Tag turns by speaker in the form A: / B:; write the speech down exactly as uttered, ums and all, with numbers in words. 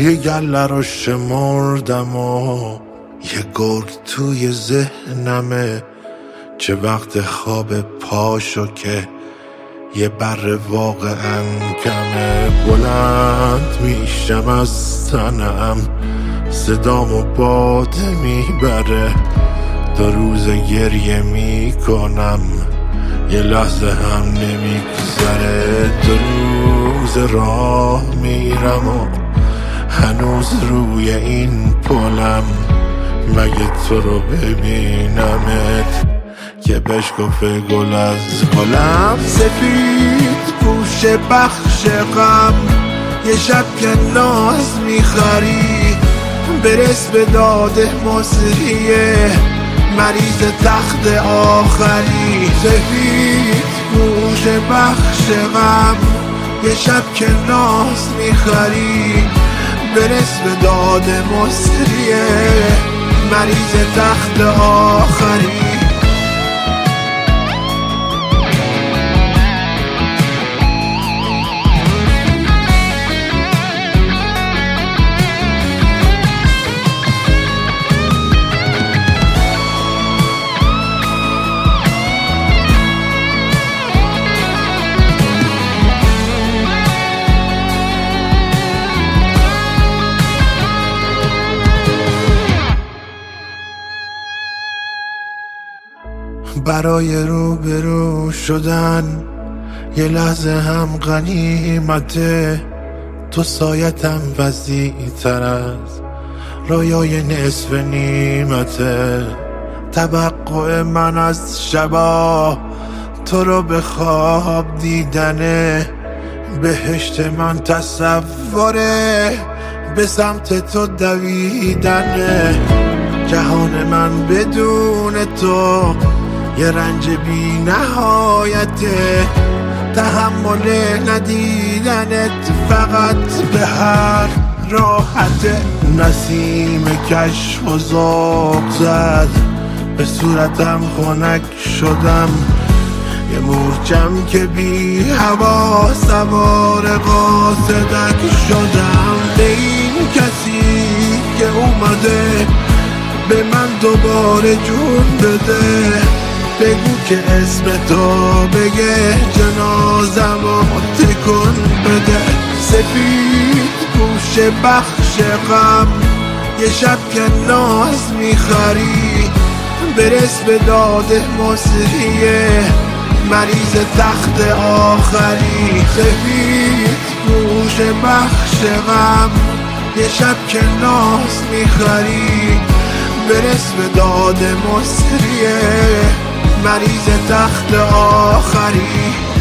A: یه گله رو شمردم و یه گرگ توی ذهنمه، چه وقت خواب پاشو که یه بر واقعا کمه. بلند میشم از تنم، صدامو باده میبره، دو روز گریه میکنم یه لحظه هم نمیگذره. دو روز راه میرم و هنوز روی این پلم، مگه تو رو ببینمت که بشکفه گل از گلم. سفید پوش بخش غم، یه شب که ناز میخری، برس به داده مصریه مریض تخت آخری. سفید پوش بخش غم، یه شب که ناز میخری، برس به داده مصریه مریض تخت آخری. برای روبرو شدن یه لحظه هم غنیمته، تو سایتم وسیع تر از رویای نصف نیمته. توقع من از شبا تو رو به خواب دیدنه، بهشت من تصوره به سمت تو دویدنه. جهان من بدون تو یه رنج بی نهایته، تحمل ندیدنت فقط به هر راحته. نسیم کشف و ذوق زد به صورتم خنک شدم، یه مورچم که بی هوا سوار قاصدک شدم. به این کسی که اومده به من دوباره جون بده، بگو که اسم تو بگه جنازم و تکن بده. سفید پوش بخش غم، یه شب که ناز میخری، برس به داده مصریه مریض تخت آخری. سفید پوش بخش غم، یه شب که ناز میخری، برس به داده مصریه مریض تخت آخری.